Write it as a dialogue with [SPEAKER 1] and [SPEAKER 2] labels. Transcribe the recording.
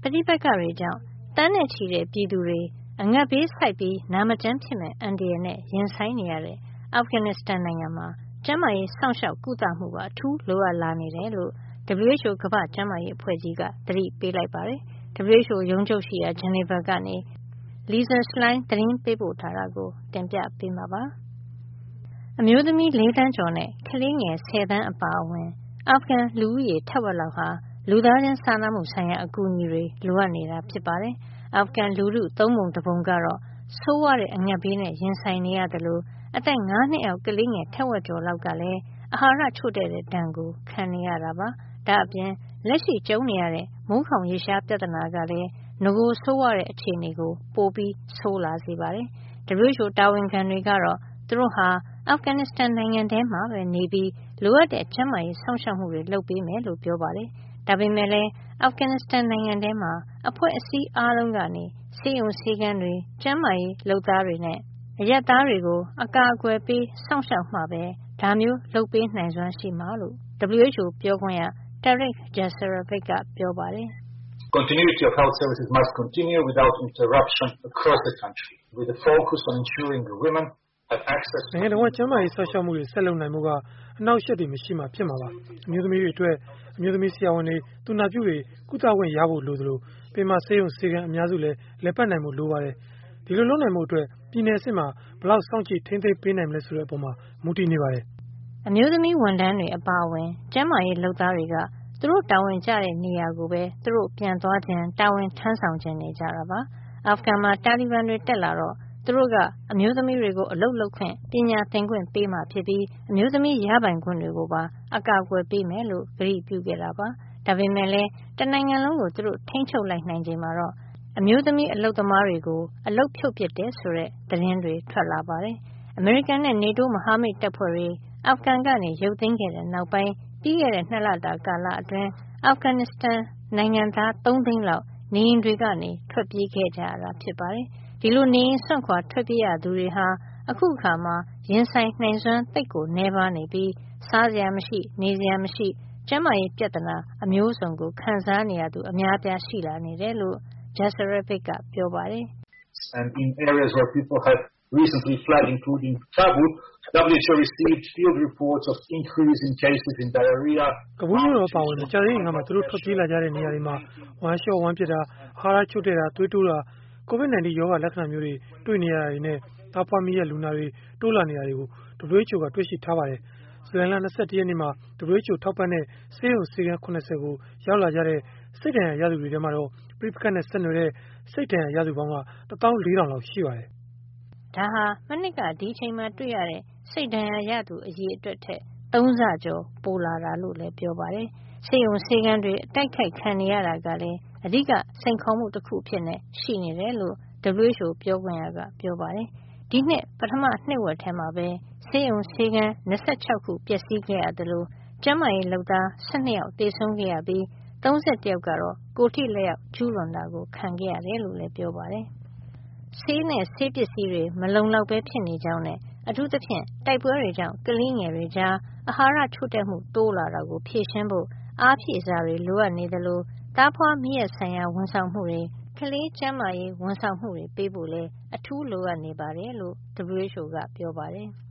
[SPEAKER 1] ฏิบัติတွေကြောင့်တန်းနဲ့ချီတဲ့ပြည်သူတွေအငတ်ဘေးဆိုက်ပြီးနာမကျန်းဖြစ်မဲ့အန္တရာယ်နဲ့ရင်ဆိုင်နေရတဲ့အာဖဂန်နစ္စတန်နိုင်ငံမှာကျန်းမာရေးစောင့်ရှောက်ကုသမှုကအထူးလိုအပ်လာနေတယ်လို့ WHO ကမ္ဘာ့ကျန်းမာရေးအဖွဲ့ကြီးကသတိပေးလိုက်ပါတယ်။ WHO ရုံးချုပ်ရှိရာဂျနီဗာကနေ Lisa Schlein သတင်းပေးပို့ထားတာကိုတင်ပြပေးမှာပါ။အမျိုးသမီး4 သန်းကျော်နဲ့ကလေးငယ်10 သန်းအပါအဝင်အာဖဂန်လူဦးရေထက်ဝက်လောက်ဟာလူသားချင်းစာနာမှုဆိုင်ရာအကူအညီတွေလိုအပ်နေတာဖြစ်ပါတယ်။အာဖဂန်လူထု3 ပုံ 1 ပုံကတော့ဆိုးဝါးတဲ့အငတ်ဘေးနဲ့ရင်ဆိုင်နေရသလိုအသက်5 နှစ်အောက်ကလေးငယ်ထက်ဝက်ကျော်လောက်ကလည်းအာဟာရချို့တဲ့တဲ့ဒဏ်ကိုခံနေရတာပါ။ဒါအပြင်လက်ရှိကြုံနေရတဲ့မိုးခေါင်ရေရှားပြဿနာကလည်းငကိုဆိုးဝါးတဲ့အခြေအနေကိုပိုပြီးဆိုးလာစေပါတယ်။ WHO တာဝန်ခံတွေကတော့သူတို့ဟာအာဖဂန်နစ္စတန်နိုင်ငံထဲမှာပဲနေပြီးလိုအပ်တဲ့ကျန်းမာရေးစောင့်ရှောက်မှုတွေလုပ်ပေးမယ်လို့ပြောပါတယ်။ဒါပေမဲ့လည်းအာဖဂန်နစ္စတန်နိုင်ငံထဲမှာအဖွဲ့အစည်းအားလုံးကနေဆေးရုံဆေးခန်းတွေကျန်းမာရေးလုပ်သားတွေနဲ့အရပ်သားတွေကိုအကာအကွယ်ပေးစောင့်ရှောက်မှပဲဒါမျိုးလုပ်ပေးနိုင်စွမ်းရှိမှာလို့ WHO ပြောခွင့်ရ Tarik Jasarevic ကပြောပါတယ်။
[SPEAKER 2] Continuity of health services must continue without interruption across the country, with a focus on ensuring that women have access to
[SPEAKER 3] နိုင်ငံတော်ကျန်းမာရေးစောင့်ရှောက်မှုတွေဆက်လုပ်နိုင်မှုကအနောက်ရှက်တွေမရှိမှဖြစ်မှာပါ။အမျိုးသမီးတွေအတွက်အမျိုးသမီးဆရာဝန်တွေသူနာပြုတွေကုသခွင့်ရဖို့လိုသလိုပင်မဆေးရုံဆေးခန်းအများစုလည်းလက်ပတ်နိုင်ဖို့လိုပါတယ်။ဒီလိုလုပ်နိုင်မှုအတွက်ပြည်내အဆင့်မှာဘယ်လောက်စောင့်ကြည့်ထိန်းသိမ်းပေးနိုင်မလဲဆိုတဲ့အပေါ်မှာမူတည်နေပါတယ်
[SPEAKER 1] ။အမျိုးသမီးဝန်ထမ်းတွေအပါအဝင်ကျန်းမာရေးလုပ်သားတွေကသူတို့တာဝန်ကျတဲ့နေရာကိုပဲသူတို့ပြန်သွားခြင်းတာဝန်ထမ်းဆောင်ခြင်းနေကြတာပါ။အာဖဂန်မှာတာလီဘန်တွေတက်လာတော့သူတို့ကအမျိုးသမီးတွေကိုအလုပ်လုပ်ခွင့်ပညာသင်ခွင့်ပေးမှဖြစ်ပြီးအမျိုးသမီးရပိုင်ခွင့်တွေကိုပါအကာအကွယ်ပေးမယ်လို့ကတိပြုခဲ့တာပါ။ဒါပေမဲ့လည်းတနိုင်ငံလုံးကိုသူတို့ထိန်းချုပ်လိုက်နိုင်ချိန်မှာတော့အမျိုးသမီးအလုပ်သမားတွေကိုအလုပ်ဖြုတ်ပစ်တယ်ဆိုတဲ့သတင်းတွေထွက်လာပါတယ်။အမေရိကန်နဲ့ NATO မဟာမိတ်တပ်ဖွဲ့တွေအာဖဂန်ကနေရုပ်သိမ်းခဲ့တဲ့နောက်ပိုင်းပြီးခဲ့တဲ့2 လတာကာလအတွင်းအာဖဂန်နစ္စတန်နိုင်ငံသား3 သိန်းလောက်နေအိမ်တွေကနေထွက်ပြေးခဲ့ကြရတာဖြစ်ပါတယ်။ဒီလိုနေအိမ်စွန့်ခွာထွက်ပြေးရသူတွေဟာအခုအခါမှာရင်ဆိုင်နိုင်စွမ်းသိပ်ကိုနှဲပါနေပြီးစားစရာမရှိနေစရာမရှိကျန်းမာရေးပြဿနာအမျိုးစုံကိုခံစားနေရသူအများပြားရှိလာနေတယ်လို့ Jasarevic ကပြောပါတယ်။
[SPEAKER 2] And in areas where people have recently fled, including Kabul, WHO received field reports of increase in cases in diarrhea.
[SPEAKER 3] ကဘူးမြို့တော်ပါဝင်ကြတဲ့ငါမှာသူတို့ထွက်ပြေးလာကြတဲ့နေရာတွေမှာဝမ်းလျှော့ဝမ်းပြတ်တာအာဟာရချို့တဲ့တာသွေးတိုးတာ COVID-19 ရောဂါလက္ခဏာမျိုးတွေတွေ့နေရတာတွေနဲ့သားဖွားမိတဲ့လူနာတွေတိုးလာနေတာတွေကို WHO ကတွေ့ရှိထားပါတယ်။ဇူလိုင်လ21 ရက်နေ့မှာ WHO ထောက်ပံ့တဲ့ဆေးရုံဆေးခန်း80ကိုရောက်လာကြတဲ့စိတ်ဒဏ်ရာရသူတွေထဲမှာတော့ပြိပခတ်နဲ့ဆက်နွယ်တဲ့စိတ်ဒဏ်ရာရသူပေါင်းက 14,000 လောက်ရှိပါတယ်
[SPEAKER 1] ။ဒါဟာမနှစ်ကဒီချိန်မှာတွေ့ရတဲ့စိတ်ဒဏ်ရာရသူအရေအတွက်ထက်3 ဆကျော်ပိုလာတာလို့လည်းပြောပါတယ်။ဆေးရုံဆေးခန်းတွေအတိုက်ခိုက်ခံနေရတာကလည်းအဓိကစိန်ခေါ်မှုတစ်ခုဖြစ်နေရှိနေတယ်လို့ WHO ပြောခွင့်ရကပြောပါတယ်။ဒီနှစ်ပထမနှစ်ဝက်ထဲမှာပဲဆေးရုံဆေးခန်း26ခုပျက်စီးခဲ့ရသလိုကျန်းမာရေးလုပ်သား12ယောက်သေဆုံးခဲ့ရပြီး31ယောက်ကတော့ကိုယ်ထိလက်ရောက်ကျူးလွန်တာကိုခံခဲ့ရတယ်လို့လည်းပြောပါတယ်။ဆေးနဲ့ဆေးပစ္စည်းတွေမလုံလောက်ပဲဖြစ်နေကြောင်းနဲ့အထူးသဖြင့်တိုက်ပွဲတွေကြောင့်ကလေးငယ်တွေကြားအာဟာရချို့တဲ့မှုတိုးလာတာကိုဖြေရှင်းဖို့အားဖြည့်စားတွေလိုအပ်နေသလိုသားဖွားမိရက်ဆိုင်ရာဝန်ဆောင်မှုတွေကလေးကျန်းမာရေးဝန်ဆောင်မှုတွေပေးဖို့လည်းအထူးလိုအပ်နေပါတယ်လို့ WHO ကပြောပါတယ်။